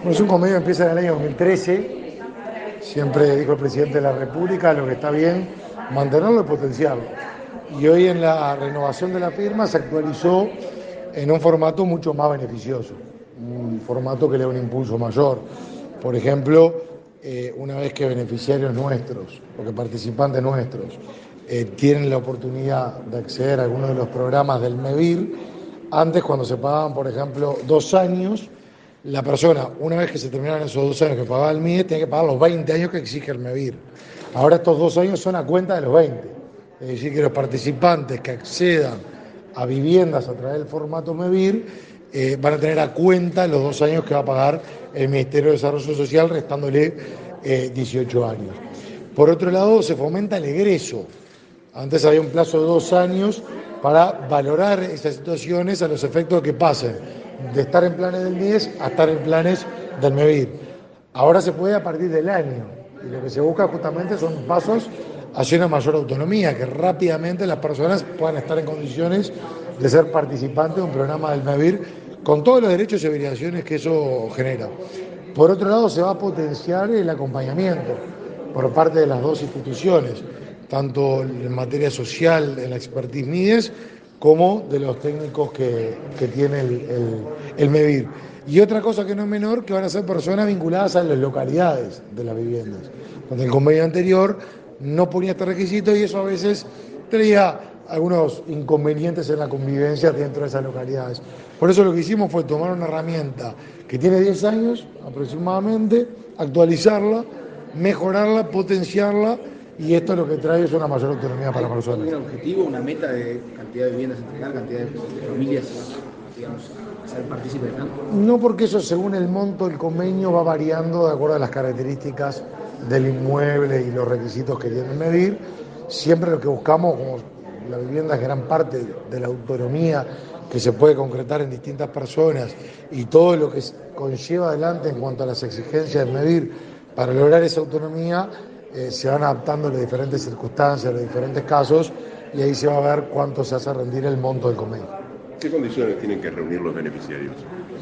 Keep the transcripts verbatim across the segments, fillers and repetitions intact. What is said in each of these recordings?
Bueno, es un convenio que empieza en el año dos mil trece, siempre dijo el presidente de la República, lo que está bien, mantenerlo y potenciarlo. Y hoy en la renovación de la firma se actualizó en un formato mucho más beneficioso, un formato que le da un impulso mayor. Por ejemplo, eh, una vez que beneficiarios nuestros, o que participantes nuestros, eh, tienen la oportunidad de acceder a algunos de los programas del MEVIR, antes cuando se pagaban, por ejemplo, dos años, la persona, una vez que se terminaron esos dos años que pagaba el M I E, tenía que pagar los veinte años que exige el MEVIR. Ahora estos dos años son a cuenta de los veinte. Es decir, que los participantes que accedan a viviendas a través del formato MEVIR eh, van a tener a cuenta los dos años que va a pagar el Ministerio de Desarrollo Social, restándole eh, dieciocho años. Por otro lado, se fomenta el egreso. Antes había un plazo de dos años para valorar esas situaciones a los efectos de que pasen de estar en planes del M I E S a estar en planes del MEVIR. Ahora se puede a partir del año y lo que se busca justamente son pasos hacia una mayor autonomía, que rápidamente las personas puedan estar en condiciones de ser participantes de un programa del MEVIR con todos los derechos y obligaciones que eso genera. Por otro lado, se va a potenciar el acompañamiento por parte de las dos instituciones, tanto en materia social, en la expertise M I D E S, como de los técnicos que, que tiene el, el, el MEVIR. Y otra cosa que no es menor, que van a ser personas vinculadas a las localidades de las viviendas, donde el convenio anterior no ponía este requisito y eso a veces traía algunos inconvenientes en la convivencia dentro de esas localidades. Por eso lo que hicimos fue tomar una herramienta que tiene diez años aproximadamente, actualizarla, mejorarla, potenciarla, y esto lo que trae es una mayor autonomía para las personas. ¿Hay un objetivo, una meta de cantidad de viviendas entregar, cantidad de familias, digamos, a ser partícipes? No, porque eso según el monto del convenio va variando de acuerdo a las características del inmueble y los requisitos que tiene el MEVIR. Siempre lo que buscamos, como la vivienda es gran parte de la autonomía que se puede concretar en distintas personas y todo lo que conlleva adelante en cuanto a las exigencias del MEVIR para lograr esa autonomía, eh, se van adaptando a las diferentes circunstancias, a los diferentes casos, y ahí se va a ver cuánto se hace rendir el monto del convenio. ¿Qué condiciones tienen que reunir los beneficiarios?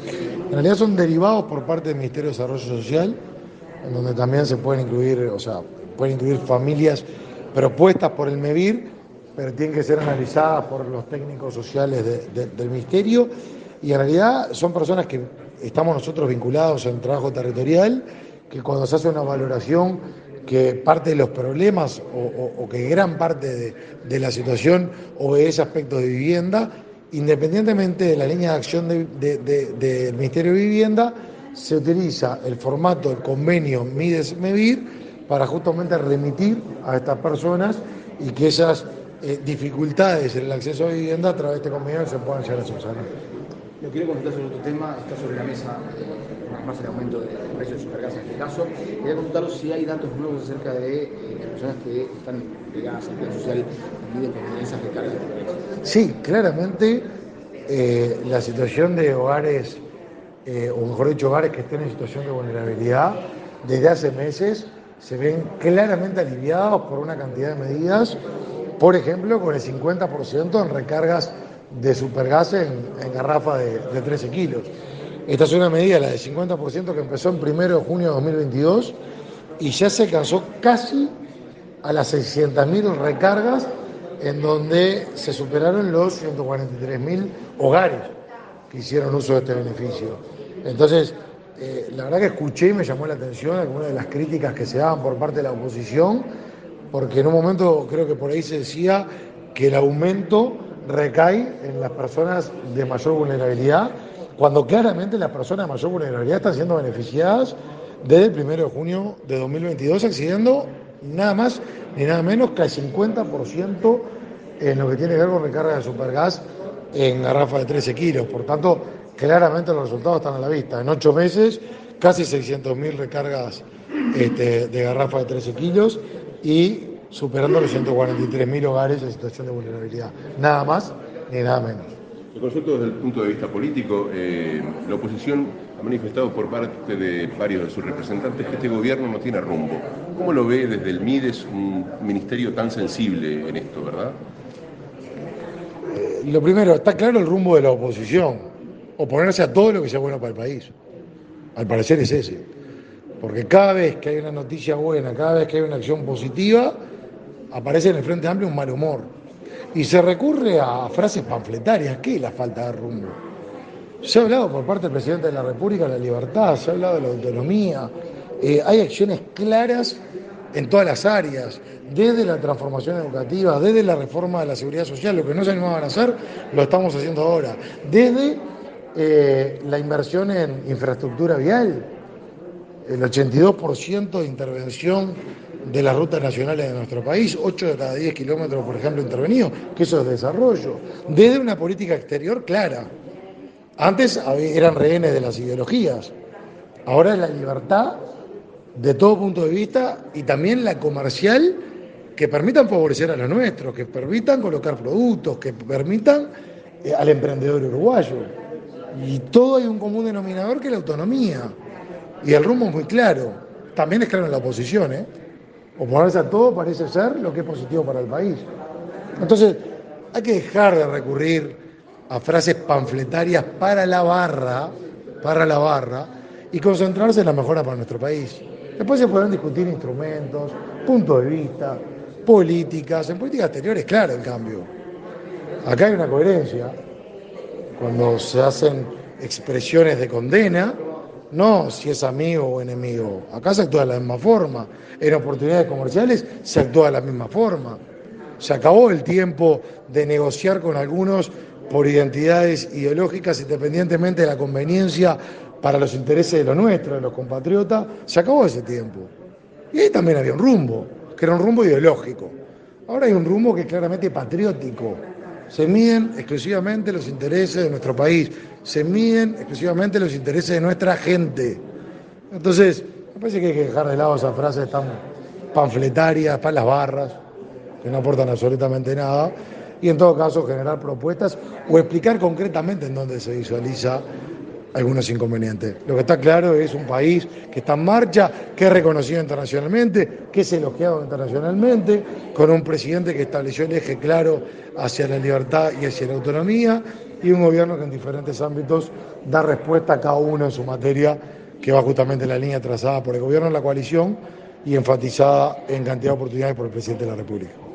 En realidad son derivados por parte del Ministerio de Desarrollo Social, en donde también se pueden incluir, o sea, pueden incluir familias propuestas por el MEVIR, pero tienen que ser analizadas por los técnicos sociales de, de, del Ministerio, y en realidad son personas que estamos nosotros vinculados en trabajo territorial, que cuando se hace una valoración que parte de los problemas o, o, o que gran parte de, de la situación obedece aspectos de vivienda, independientemente de la línea de acción del de, de, de, de Ministerio de Vivienda, se utiliza el formato del convenio M I D E S-MEVIR para justamente remitir a estas personas y que esas eh, dificultades en el acceso a vivienda a través de este convenio se puedan llegar a subsanar. Lo quiero comentar sobre otro tema, está sobre la mesa eh, más el aumento del precio de supergas en este caso. Quería consultarlo si hay datos nuevos acerca de eh, las personas que están ligadas al plan social y de con esas recargas. Sí, claramente eh, la situación de hogares, eh, o mejor dicho, hogares que estén en situación de vulnerabilidad, desde hace meses se ven claramente aliviados por una cantidad de medidas, por ejemplo, con el cincuenta por ciento en recargas de supergas en, en garrafa de, de trece kilos. Esta es una medida, la del cincuenta por ciento, que empezó en primero de junio de dos mil veintidós y ya se alcanzó casi a las seiscientas mil recargas, en donde se superaron los ciento cuarenta y tres mil hogares que hicieron uso de este beneficio. Entonces, eh, la verdad que escuché y me llamó la atención algunas de las críticas que se daban por parte de la oposición, porque en un momento creo que por ahí se decía que el aumento recae en las personas de mayor vulnerabilidad, cuando claramente las personas de mayor vulnerabilidad están siendo beneficiadas desde el primero de junio de dos mil veintidós, accediendo nada más ni nada menos que al cincuenta por ciento en lo que tiene que ver con recarga de supergas en garrafa de trece kilos. Por tanto, claramente los resultados están a la vista. En ocho meses, casi seiscientas mil recargas este, de garrafa de trece kilos y superando los ciento cuarenta y tres mil hogares en situación de vulnerabilidad. Nada más ni nada menos. Lo consulto desde el punto de vista político. Eh, la oposición ha manifestado por parte de varios de sus representantes que este gobierno no tiene rumbo. ¿Cómo lo ve desde el M I D E S, un ministerio tan sensible en esto, verdad? Eh, lo primero, está claro el rumbo de la oposición: oponerse a todo lo que sea bueno para el país. Al parecer es ese. Porque cada vez que hay una noticia buena, cada vez que hay una acción positiva, aparece en el Frente Amplio un mal humor. Y se recurre a frases panfletarias. ¿Qué es la falta de rumbo? Se ha hablado por parte del presidente de la República de la libertad, se ha hablado de la autonomía. Eh, hay acciones claras en todas las áreas, desde la transformación educativa, desde la reforma de la seguridad social, lo que no se animaban a hacer, lo estamos haciendo ahora. Desde eh, la inversión en infraestructura vial, el ochenta y dos por ciento de intervención de las rutas nacionales de nuestro país, ocho de cada diez kilómetros, por ejemplo, intervenidos, que eso es desarrollo. Desde una política exterior clara. Antes eran rehenes de las ideologías, ahora es la libertad de todo punto de vista y también la comercial que permitan favorecer a los nuestros, que permitan colocar productos, que permitan eh, al emprendedor uruguayo. Y todo hay un común denominador que es la autonomía. Y el rumbo es muy claro. También es claro en la oposición, ¿eh? Oponerse a todo parece ser lo que es positivo para el país. Entonces, hay que dejar de recurrir a frases panfletarias para la barra, para la barra, y concentrarse en la mejora para nuestro país. Después se podrán discutir instrumentos, puntos de vista, políticas. En política exterior es claro el cambio. Acá hay una coherencia. Cuando se hacen expresiones de condena, no si es amigo o enemigo. Acá se actúa de la misma forma. En oportunidades comerciales se actúa de la misma forma. Se acabó el tiempo de negociar con algunos por identidades ideológicas, independientemente de la conveniencia para los intereses de los nuestros, de los compatriotas. Se acabó ese tiempo. Y ahí también había un rumbo, que era un rumbo ideológico. Ahora hay un rumbo que es claramente patriótico. Se miden exclusivamente los intereses de nuestro país, se miden exclusivamente los intereses de nuestra gente. Entonces, me parece que hay que dejar de lado esas frases tan panfletarias, para las barras, que no aportan absolutamente nada, y en todo caso generar propuestas o explicar concretamente en dónde se visualiza algunos inconvenientes. Lo que está claro es un país que está en marcha, que es reconocido internacionalmente, que es elogiado internacionalmente, con un presidente que estableció el eje claro hacia la libertad y hacia la autonomía, y un gobierno que en diferentes ámbitos da respuesta a cada uno en su materia, que va justamente en la línea trazada por el gobierno de la coalición y enfatizada en cantidad de oportunidades por el presidente de la República.